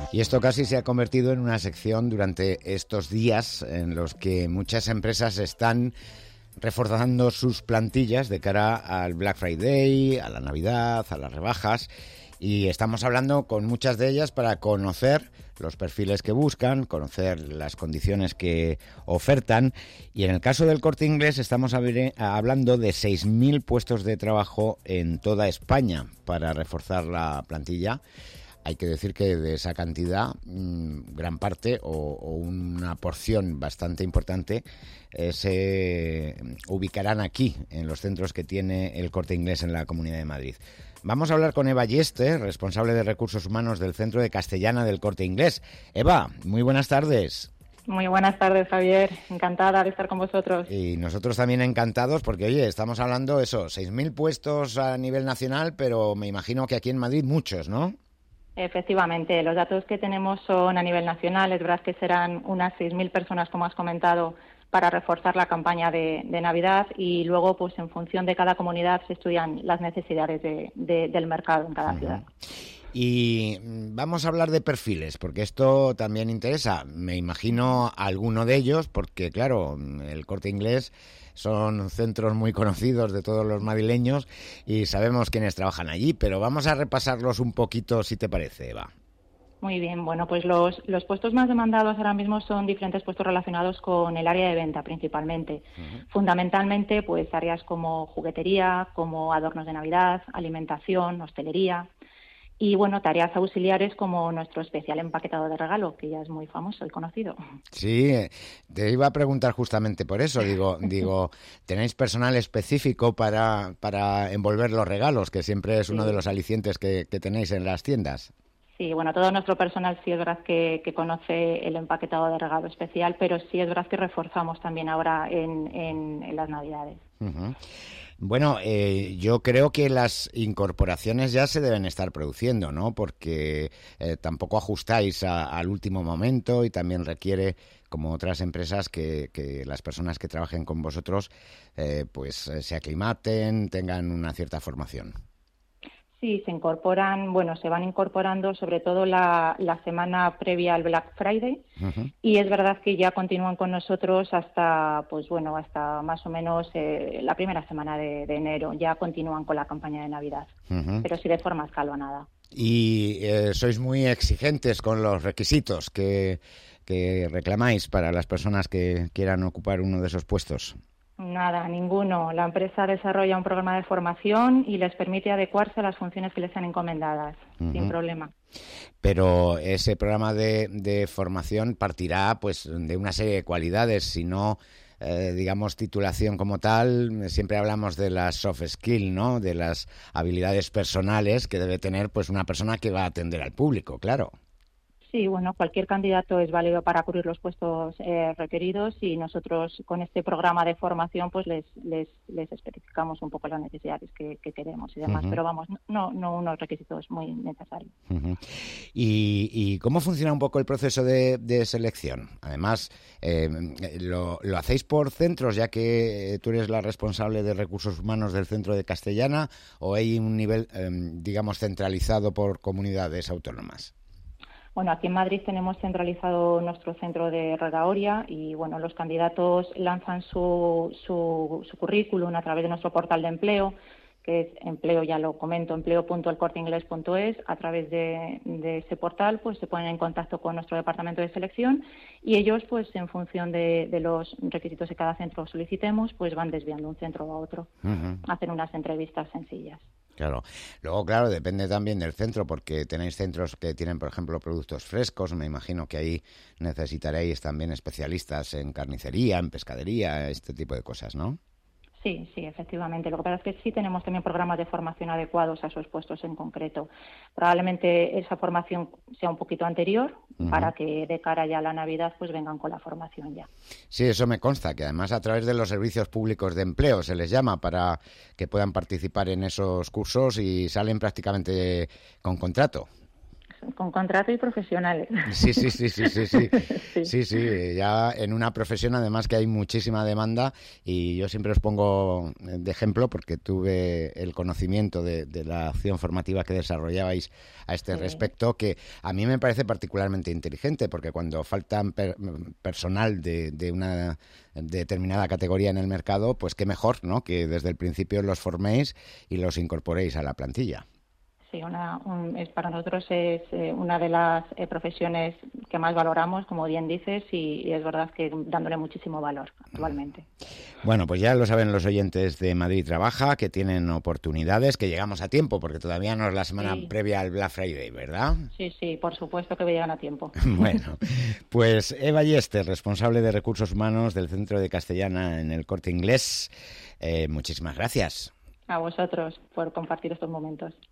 Y esto casi se ha convertido en una sección durante estos días en los que muchas empresas están reforzando sus plantillas de cara al Black Friday, a la Navidad, a las rebajas. Y estamos hablando con muchas de ellas para conocer los perfiles que buscan, conocer las condiciones que ofertan. Y en el caso del Corte Inglés estamos hablando de 6.000 puestos de trabajo en toda España para reforzar la plantilla. Hay que decir que de esa cantidad, gran parte o una porción bastante importante se ubicarán aquí, en los centros que tiene el Corte Inglés en la Comunidad de Madrid. Vamos a hablar con Eva Yeste, responsable de Recursos Humanos del Centro de Castellana del Corte Inglés. Eva, muy buenas tardes. Muy buenas tardes, Javier. Encantada de estar con vosotros. Y nosotros también encantados porque, oye, estamos hablando, 6.000 puestos a nivel nacional, pero me imagino que aquí en Madrid muchos, ¿no? Efectivamente, los datos que tenemos son a nivel nacional. Es verdad que serán unas 6.000 personas, como has comentado, para reforzar la campaña de Navidad, y luego, pues en función de cada comunidad, se estudian las necesidades del mercado en cada ciudad. Y vamos a hablar de perfiles, porque esto también interesa. Me imagino alguno de ellos, porque claro, el Corte Inglés son centros muy conocidos de todos los madrileños y sabemos quiénes trabajan allí, pero vamos a repasarlos un poquito, si te parece, Eva. Muy bien, bueno, pues los puestos más demandados ahora mismo son diferentes puestos relacionados con el área de venta principalmente. Fundamentalmente, pues áreas como juguetería, como adornos de Navidad, alimentación, hostelería. Y, bueno, tareas auxiliares como nuestro especial empaquetado de regalo, que ya es muy famoso y conocido. Sí, te iba a preguntar justamente por eso. Digo, ¿tenéis personal específico para envolver los regalos, que siempre es uno de los alicientes que tenéis en las tiendas? Sí, bueno, todo nuestro personal sí es verdad que conoce el empaquetado de regalo especial, pero sí es verdad que reforzamos también ahora en las Navidades. Uh-huh. Bueno, yo creo que las incorporaciones ya se deben estar produciendo, ¿no? Porque tampoco ajustáis al último momento y también requiere, como otras empresas, que las personas que trabajen con vosotros se aclimaten, tengan una cierta formación. Sí, se van incorporando sobre todo la semana previa al Black Friday. Uh-huh. Y es verdad que ya continúan con nosotros hasta más o menos la primera semana de enero. Ya continúan con la campaña de Navidad, uh-huh. Pero sí de forma escalonada. Y sois muy exigentes con los requisitos que reclamáis para las personas que quieran ocupar uno de esos puestos. Nada, ninguno. La empresa desarrolla un programa de formación y les permite adecuarse a las funciones que les sean encomendadas, uh-huh. Sin problema. Pero ese programa de formación partirá pues de una serie de cualidades, si no, digamos, titulación como tal. Siempre hablamos de las soft skills, ¿no? De las habilidades personales que debe tener pues una persona que va a atender al público, claro. Sí, bueno, cualquier candidato es válido para cubrir los puestos requeridos, y nosotros con este programa de formación pues les especificamos un poco las necesidades que queremos y demás, uh-huh. Pero vamos, no unos requisitos muy necesarios. Uh-huh. ¿Y cómo funciona un poco el proceso de selección? Además, ¿lo hacéis por centros, ya que tú eres la responsable de recursos humanos del Centro de Castellana, o hay un nivel, digamos, centralizado por comunidades autónomas? Bueno, aquí en Madrid tenemos centralizado nuestro centro de Redaoria y, bueno, los candidatos lanzan su currículum a través de nuestro portal de empleo, que es empleo, ya lo comento, empleo.elcorteingles.es. A través de ese portal pues se ponen en contacto con nuestro departamento de selección, y ellos, pues en función de los requisitos que cada centro solicitemos, pues van desviando un centro a otro. Uh-huh. Hacen unas entrevistas sencillas. Claro. Luego, claro, depende también del centro, porque tenéis centros que tienen, por ejemplo, productos frescos. Me imagino que ahí necesitaréis también especialistas en carnicería, en pescadería, este tipo de cosas, ¿no? Sí, efectivamente. Lo que pasa es que sí tenemos también programas de formación adecuados a esos puestos en concreto. Probablemente esa formación sea un poquito anterior, uh-huh. Para que de cara ya a la Navidad pues vengan con la formación ya. Sí, eso me consta, que además a través de los servicios públicos de empleo se les llama para que puedan participar en esos cursos y salen prácticamente con contrato. con contrato y profesionales. Sí. Sí. Sí, ya en una profesión además que hay muchísima demanda y yo siempre os pongo de ejemplo porque tuve el conocimiento de la acción formativa que desarrollabais a este respecto, que a mí me parece particularmente inteligente porque cuando faltan personal de una determinada categoría en el mercado, pues qué mejor, ¿no?, que desde el principio los forméis y los incorporéis a la plantilla. Sí, para nosotros es una de las profesiones que más valoramos, como bien dices, y es verdad que dándole muchísimo valor actualmente. Bueno, pues ya lo saben los oyentes de Madrid Trabaja, que tienen oportunidades, que llegamos a tiempo, porque todavía no es la semana previa al Black Friday, ¿verdad? Sí, por supuesto que llegan a tiempo. Bueno, pues Eva Yester, responsable de Recursos Humanos del Centro de Castellana en el Corte Inglés, muchísimas gracias. A vosotros por compartir estos momentos.